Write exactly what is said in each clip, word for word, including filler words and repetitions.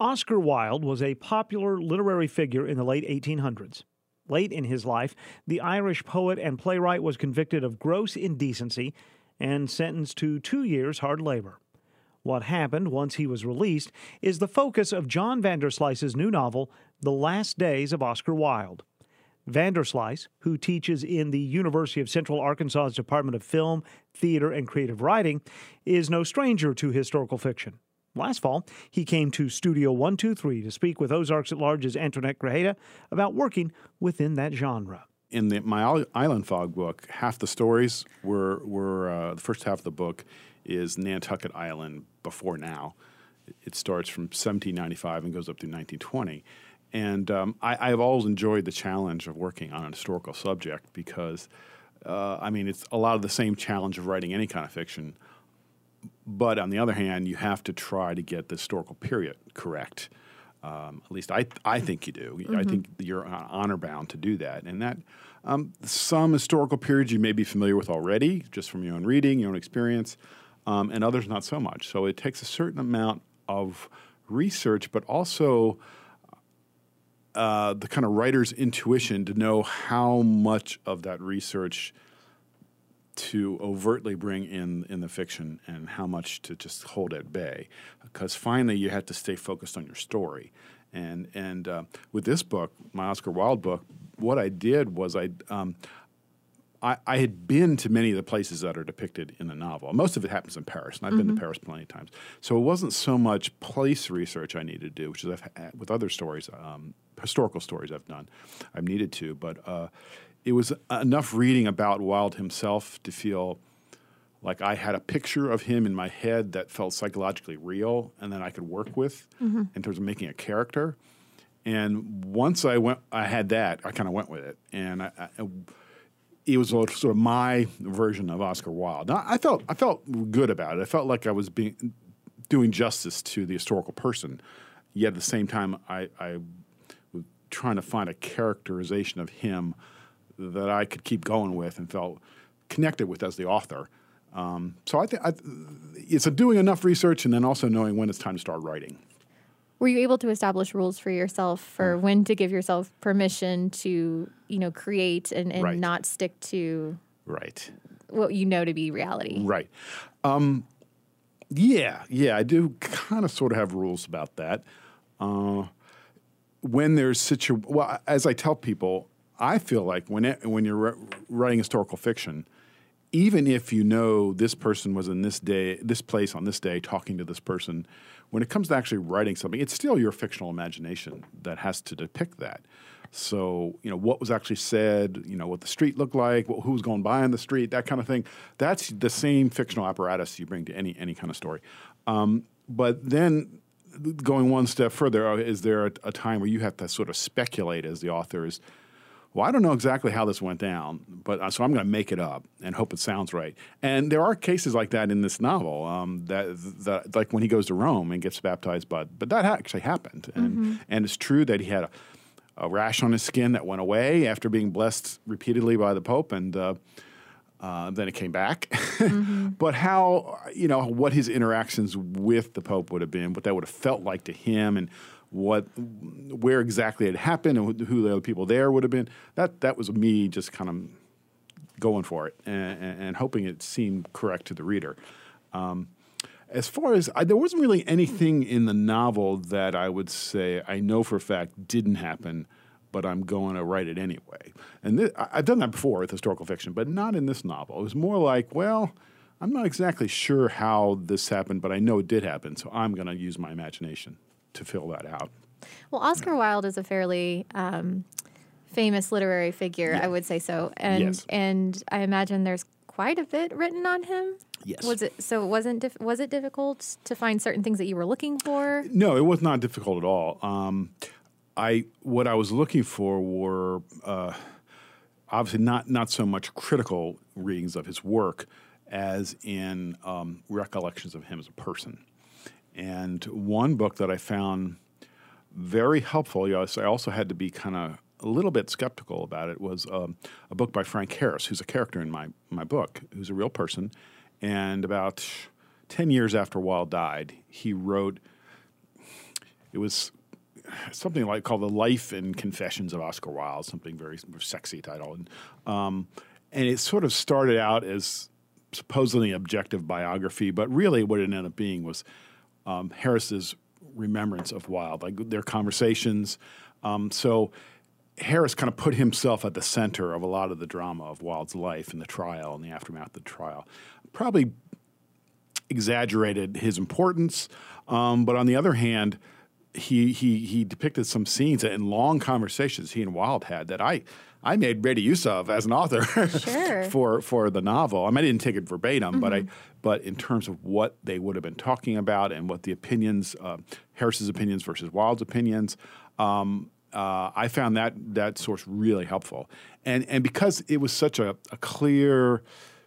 Oscar Wilde was a popular literary figure in the late eighteen hundreds. Late in his life, the Irish poet and playwright was convicted of gross indecency and sentenced to two years hard labor. What happened once he was released is the focus of John Vanderslice's new novel, The Last Days of Oscar Wilde. Vanderslice, who teaches in the University of Central Arkansas's Department of Film, Theater, and Creative Writing, is no stranger to historical fiction. Last fall, he came to Studio one two three to speak with Ozarks at Large's Antoinette Grajeda about working within that genre. In the, my Island Fog book, half the stories were, were uh, the first half of the book is Nantucket Island before now. It starts from seventeen ninety-five and goes up to nineteen twenty. And um, I, I've always enjoyed the challenge of working on a historical subject because, uh, I mean, it's a lot of the same challenge of writing any kind of fiction. But on the other hand, you have to try to get the historical period correct. Um, at least I, I think you do. Mm-hmm. I think you're honor bound to do that. And that um, some historical periods you may be familiar with already, just from your own reading, your own experience, um, and others not so much. So it takes a certain amount of research, but also uh, the kind of writer's intuition to know how much of that research to overtly bring in in the fiction and how much to just hold at bay, because finally you have to stay focused on your story. And and uh, with this book, my Oscar Wilde book, what I did was I, um, I I had been to many of the places that are depicted in the novel. Most of it happens in Paris, and I've mm-hmm. been to Paris plenty of times. So it wasn't so much place research I needed to do, which is I've had, with other stories, um, historical stories I've done, I've needed to, but. Uh, It was enough reading about Wilde himself to feel like I had a picture of him in my head that felt psychologically real and that I could work with mm-hmm. in terms of making a character. And once I went, I had that, I kind of went with it. And I, I, it was sort of my version of Oscar Wilde. Now, I felt I felt good about it. I felt like I was being doing justice to the historical person. Yet at the same time, I, I was trying to find a characterization of him that I could keep going with and felt connected with as the author. Um, so I think it's a doing enough research and then also knowing when it's time to start writing. Were you able to establish rules for yourself for when to give yourself permission to, you know, create and, and right. not stick to right. what you know to be reality? Right. Um, yeah, yeah, I do kind of sort of have rules about that. Uh, when there's situ, well, as I tell people, I feel like when it, when you're writing historical fiction, even if you know this person was in this day, this place on this day, talking to this person, when it comes to actually writing something, it's still your fictional imagination that has to depict that. So, you know, what was actually said, you know, what the street looked like, what, who was going by on the street, that kind of thing. That's the same fictional apparatus you bring to any any kind of story. Um, but then going one step further, is there a, a time where you have to sort of speculate as the author is, well, I don't know exactly how this went down, but uh, so I'm going to make it up and hope it sounds right. And there are cases like that in this novel, um, that, that like when he goes to Rome and gets baptized, but but that actually happened, and mm-hmm. and it's true that he had a, a rash on his skin that went away after being blessed repeatedly by the Pope, and uh, uh, then it came back. Mm-hmm. But how, you know, what his interactions with the Pope would have been, what that would have felt like to him, and what, where exactly it happened, and who the other people there would have been. That that was me just kind of going for it and, and hoping it seemed correct to the reader. Um, as far as I, there wasn't really anything in the novel that I would say I know for a fact didn't happen, but I'm going to write it anyway. And th- I've done that before with historical fiction, but not in this novel. It was more like, well, I'm not exactly sure how this happened, but I know it did happen, so I'm going to use my imagination to fill that out. Well, Oscar yeah. Wilde is a fairly um, famous literary figure, yeah. I would say so. And yes. and I imagine there's quite a bit written on him. Yes. Was it so? It wasn't dif- was it difficult to find certain things that you were looking for? No, it was not difficult at all. Um, I what I was looking for were uh, obviously not not so much critical readings of his work as in um, recollections of him as a person. And one book that I found very helpful, you know, I also had to be kind of a little bit skeptical about it, was um, a book by Frank Harris, who's a character in my, my book, who's a real person. And about ten years after Wilde died, he wrote it was something like called The Life and Confessions of Oscar Wilde, something very sexy title. And, um, and it sort of started out as supposedly objective biography, but really what it ended up being was um, Harris's remembrance of Wilde, like their conversations. Um, so Harris kind of put himself at the center of a lot of the drama of Wilde's life and the trial and the aftermath of the trial. Probably exaggerated his importance, um, but on the other hand, he he he depicted some scenes and long conversations he and Wilde had that I I made ready use of as an author sure. for for the novel. I mean, I didn't take it verbatim, mm-hmm. but I but in terms of what they would have been talking about and what the opinions, uh, Harris's opinions versus Wilde's opinions, um, uh, I found that that source really helpful. And and because it was such a, a clear.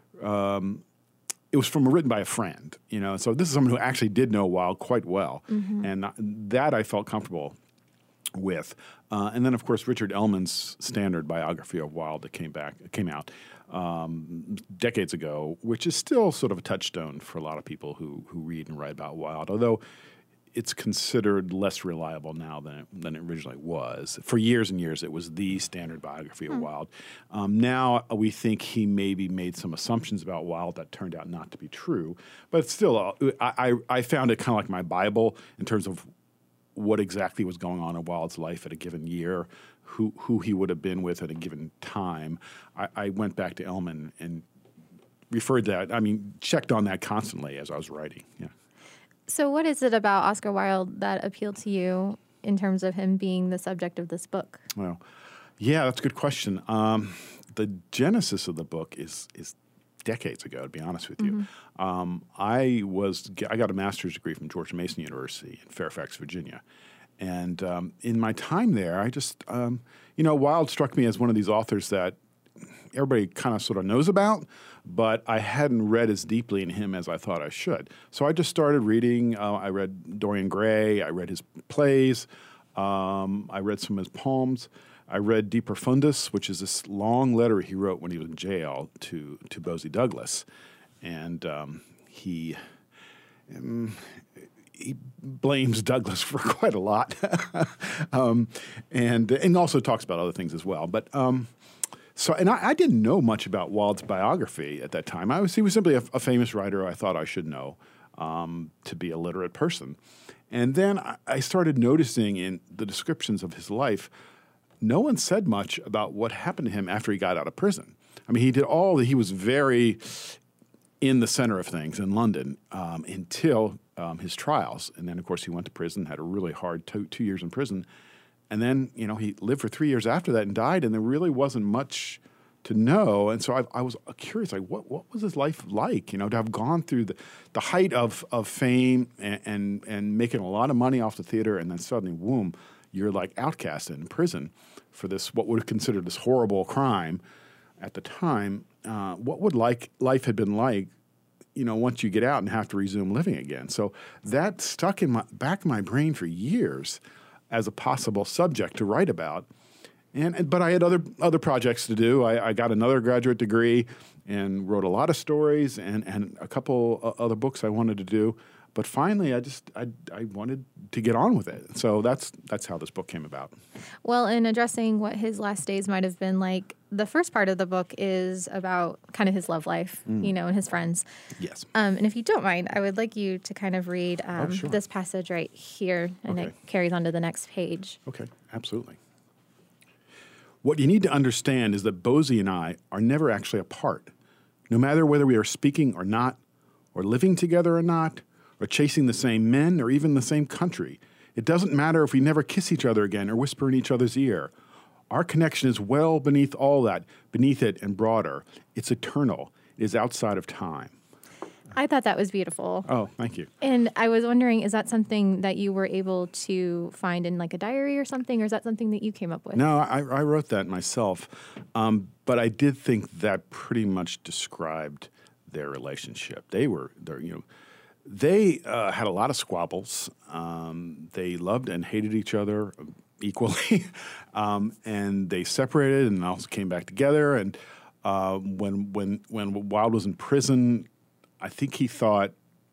Um, It was from written by a friend, you know. So this is someone who actually did know Wilde quite well, mm-hmm. and that I felt comfortable with. Uh, and then, of course, Richard Ellman's standard biography of Wilde that came back came out um, decades ago, which is still sort of a touchstone for a lot of people who who read and write about Wilde, although it's considered less reliable now than it, than it originally was. For years and years, it was the standard biography of mm. Wilde. Um, now we think he maybe made some assumptions about Wilde that turned out not to be true. But still, uh, I, I, I found it kind of like my Bible in terms of what exactly was going on in Wilde's life at a given year, who who he would have been with at a given time. I, I went back to Ellman and referred that, I mean, checked on that constantly as I was writing, yeah. So what is it about Oscar Wilde that appealed to you in terms of him being the subject of this book? Well, yeah, that's a good question. Um, the genesis of the book is is decades ago, to be honest with you. Mm-hmm. Um, I was I got a master's degree from George Mason University in Fairfax, Virginia. And um, in my time there, I just, um, you know, Wilde struck me as one of these authors that everybody kind of sort of knows about, but I hadn't read as deeply in him as I thought I should. So I just started reading. Uh, I read Dorian Gray. I read his plays. Um, I read some of his poems. I read De Profundis, which is this long letter he wrote when he was in jail to to Bosie Douglas, and um, he um, he blames Douglas for quite a lot, um, and and also talks about other things as well. But um, so, and I, I didn't know much about Wilde's biography at that time. I was he was simply a, a famous writer I thought I should know um, to be a literate person, and then I, I started noticing in the descriptions of his life. No one said much about what happened to him after he got out of prison. I mean, he did all that. He was very in the center of things in London um, until um, his trials. And then, of course, he went to prison, had a really hard two, two years in prison. And then, you know, he lived for three years after that and died, and there really wasn't much to know. And so I, I was curious, like, what what was his life like, you know, to have gone through the, the height of, of fame and, and, and making a lot of money off the theater, and then suddenly, boom, you're like outcasted in prison for this, what would have considered this horrible crime at the time. Uh, what would like life had been like, you know, once you get out and have to resume living again? So that stuck in my back of my brain for years as a possible subject to write about. And, and but I had other other projects to do. I, I got another graduate degree and wrote a lot of stories and, and a couple uh, other books I wanted to do. But finally, I just I, I wanted to get on with it. So that's that's how this book came about. Well, in addressing what his last days might have been like, the first part of the book is about kind of his love life, mm. you know, and his friends. Yes. Um, and if you don't mind, I would like you to kind of read um, oh, sure. this passage right here, and okay. it carries on to the next page. Okay, absolutely. What you need to understand is that Bosie and I are never actually apart. No matter whether we are speaking or not, or living together or not, or chasing the same men, or even the same country. It doesn't matter if we never kiss each other again or whisper in each other's ear. Our connection is well beneath all that, beneath it and broader. It's eternal. It is outside of time. I thought that was beautiful. Oh, thank you. And I was wondering, is that something that you were able to find in like a diary or something, or is that something that you came up with? No, I, I wrote that myself. Um, but I did think that pretty much described their relationship. They were, you know, They uh, had a lot of squabbles. Um, they loved and hated each other equally, um, and they separated and also came back together. And uh, when when when Wilde was in prison, I think he thought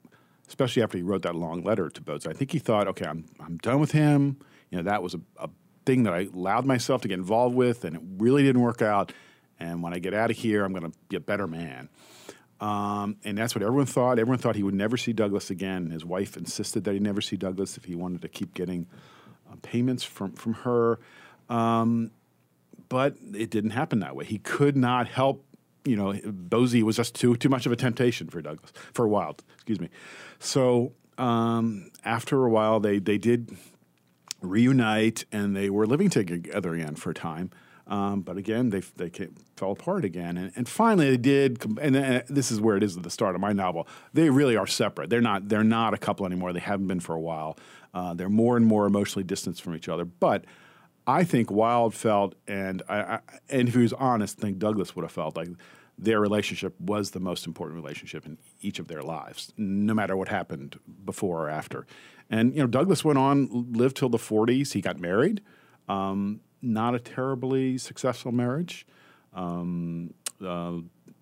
especially after he wrote that long letter to Bose. I think he thought, okay, I'm I'm done with him. You know, that was a, a thing that I allowed myself to get involved with, and it really didn't work out. And when I get out of here, I'm going to be a better man. Um, and that's what everyone thought. Everyone thought he would never see Douglas again. His wife insisted that he never see Douglas if he wanted to keep getting uh, payments from, from her. Um, but it didn't happen that way. He could not help, you know, Bosie was just too too much of a temptation for Douglas, for Wilde, excuse me. So um, after a while, they, they did reunite, and they were living together again for a time. Um, but again, they they came, fell apart again, and, and finally they did. And, and this is where it is at the start of my novel. They really are separate. They're not. They're not a couple anymore. They haven't been for a while. Uh, they're more and more emotionally distanced from each other. But I think Wilde felt, and I, I, and if he was honest, I think Douglas would have felt like their relationship was the most important relationship in each of their lives, no matter what happened before or after. And you know, Douglas went on, lived till the forties. He got married. Um, Not a terribly successful marriage. Um, uh,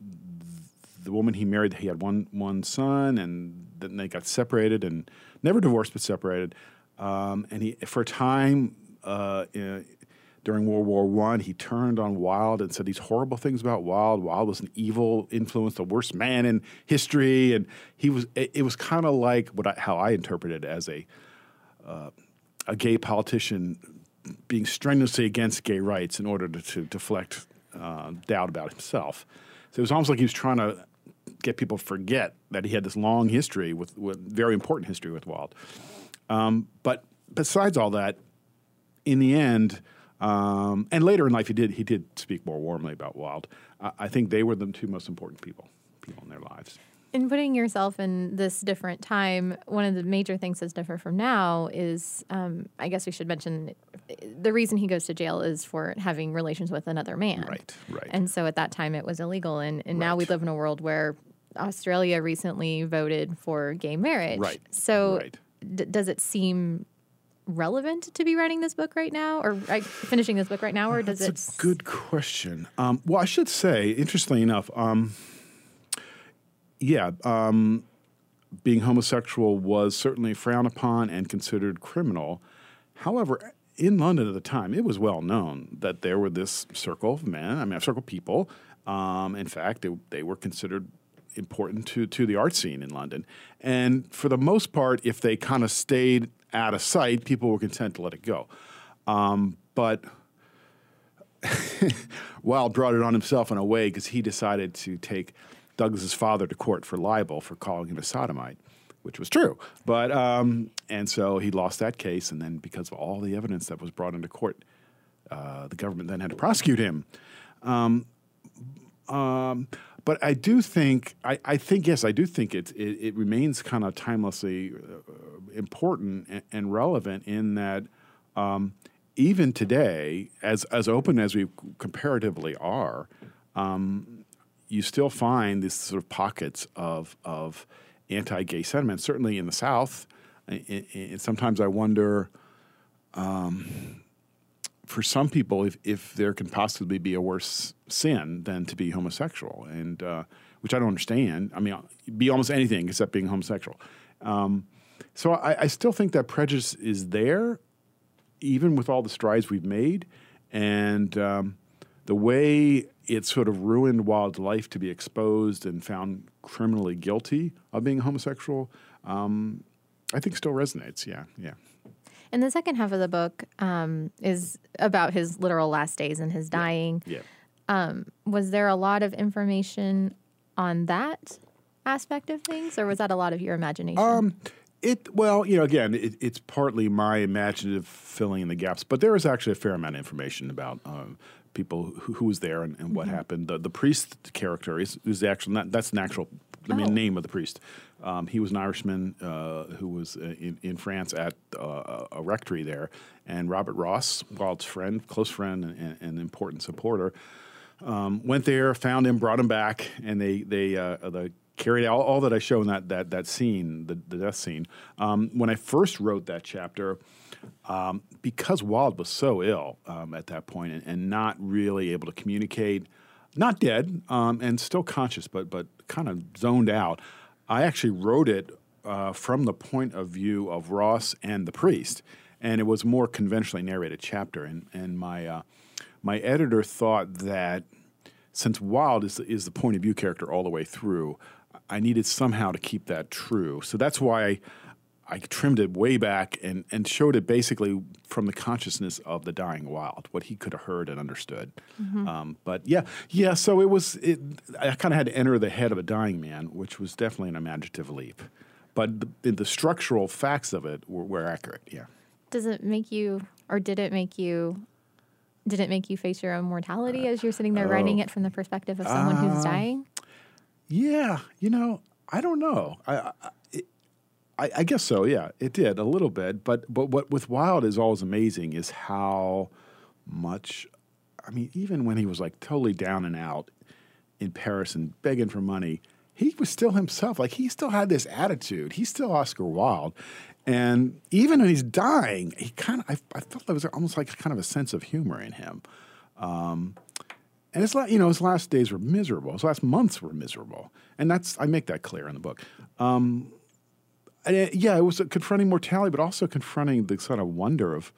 the woman he married, he had one one son, and then they got separated, and never divorced, but separated. Um, and he, for a time uh, uh, during World War One, he turned on Wilde and said these horrible things about Wilde. Wilde was an evil influence, the worst man in history, and he was. It, it was kind of like what I, how I interpreted it as a uh, a gay politician being strenuously against gay rights in order to, to deflect uh, doubt about himself. So it was almost like he was trying to get people to forget that he had this long history with, with very important history with Wilde. Um, but besides all that, in the end, um, and later in life, he did he did speak more warmly about Wilde. I, I think they were the two most important people people in their lives. In putting yourself in this different time, one of the major things that's different from now is, um, I guess we should mention, the reason he goes to jail is for having relations with another man. Right, right. And so at that time it was illegal. And, and now Right. we live in a world where Australia recently voted for gay marriage. Right, So right. D- does it seem relevant to be writing this book right now, or uh, finishing this book right now, or does That's it? a good question. Um, well, I should say, interestingly enough, um, yeah, um, being homosexual was certainly frowned upon and considered criminal. However, in London at the time, it was well known that there were this circle of men, I mean, a circle of people. Um, in fact, they, they were considered important to, to the art scene in London. And for the most part, if they kind of stayed out of sight, people were content to let it go. Um, but Wilde brought it on himself in a way because he decided to take Douglas's father to court for libel for calling him a sodomite, which was true. But um, and so he lost that case, and then because of all the evidence that was brought into court, uh, the government then had to prosecute him. Um, um, but I do think, I, I think yes, I do think it it, it remains kind of timelessly uh, important and, and relevant in that um, even today, as as open as we comparatively are. Um, You still find these sort of pockets of of anti-gay sentiment, certainly in the South. And, and sometimes I wonder, um, for some people, if, if there can possibly be a worse sin than to be homosexual, and uh, which I don't understand. I mean, be almost anything except being homosexual. Um, so I, I still think that prejudice is there, even with all the strides we've made, and um, the way it sort of ruined Wilde's life to be exposed and found criminally guilty of being homosexual, um, I think still resonates. Yeah, yeah. And the second half of the book um, is about his literal last days and his dying. Yeah. Um, was there a lot of information on that aspect of things, or was that a lot of your imagination? Um, it well, you know, again, it, it's partly my imaginative filling in the gaps, but there is actually a fair amount of information about um, people who, who was there and, and what mm-hmm. happened. The, the priest character is, is the actual not, that's an actual I mean, oh. name of the priest. Um, he was an Irishman uh, who was in, in France at uh, a rectory there, and Robert Ross, Wilde's friend, close friend, and, and important supporter, um, went there, found him, brought him back, and they they uh, the carried out all that I show in that that that scene, the, the death scene. Um, when I first wrote that chapter, um, because Wilde was so ill um, at that point and, and not really able to communicate, not dead um, and still conscious, but but kind of zoned out, I actually wrote it uh, from the point of view of Ross and the priest, and it was a more conventionally narrated chapter. And and my uh, my editor thought that since Wilde is is the point of view character all the way through, I needed somehow to keep that true. So that's why I, I trimmed it way back and, and showed it basically from the consciousness of the dying Wilde, what he could have heard and understood. Mm-hmm. Um, but yeah, yeah. So it was. It, I kind of had to enter the head of a dying man, which was definitely an imaginative leap. But the, the structural facts of it were, were accurate. Yeah. Does it make you, or did it make you? Did it make you face your own mortality as you're sitting there uh, writing it from the perspective of someone uh, who's dying? Yeah, you know, I don't know. I, I, it, I, I guess so. Yeah, it did a little bit. But but what with Wilde is always amazing is how much. I mean, even when he was like totally down and out in Paris and begging for money, he was still himself. Like he still had this attitude. He's still Oscar Wilde, and even when he's dying, he kind of. I, I felt there was almost like kind of a sense of humor in him. Um, And his, you know, his last days were miserable. His last months were miserable, and that's I make that clear in the book. Um, and, yeah, it was confronting mortality, but also confronting the sort of wonder of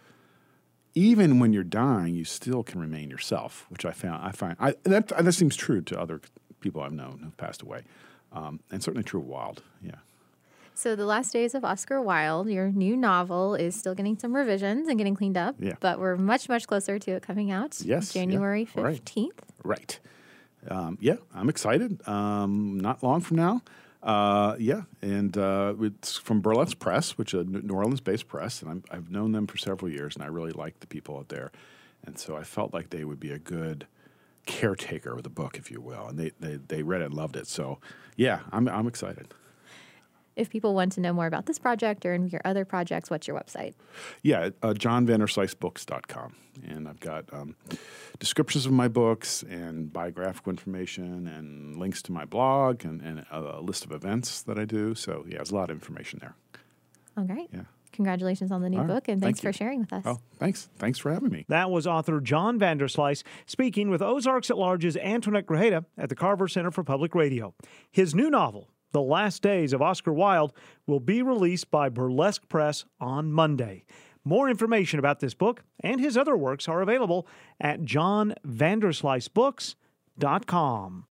even when you're dying, you still can remain yourself, which I found I find I, that that seems true to other people I've known who've passed away, um, and certainly true of Wilde. Yeah. So The Last Days of Oscar Wilde, your new novel, is still getting some revisions and getting cleaned up. Yeah. But we're much, much closer to it coming out. Yes. January yeah. fifteenth. Right. right. Um, yeah, I'm excited. Um, not long from now. Uh, yeah, and uh, it's from Burlesque Press, which is a New Orleans-based press, and I'm, I've known them for several years, and I really like the people out there. And so I felt like they would be a good caretaker of the book, if you will. And they, they, they read it and loved it. So, yeah, I'm I'm excited. If people want to know more about this project or your other projects, what's your website? Yeah, uh, john vanderslice books dot com. And I've got um, descriptions of my books and biographical information and links to my blog and, and a, a list of events that I do. So, yeah, there's a lot of information there. Oh, great. Yeah. Congratulations on the new All book, right. and thanks Thank for you. sharing with us. Oh, thanks. Thanks for having me. That was author John Vanderslice speaking with Ozarks at Large's Antoinette Grajeda at the Carver Center for Public Radio. His new novel, The Last Days of Oscar Wilde, will be released by Burlesque Press on Monday. More information about this book and his other works are available at john vanderslice books dot com.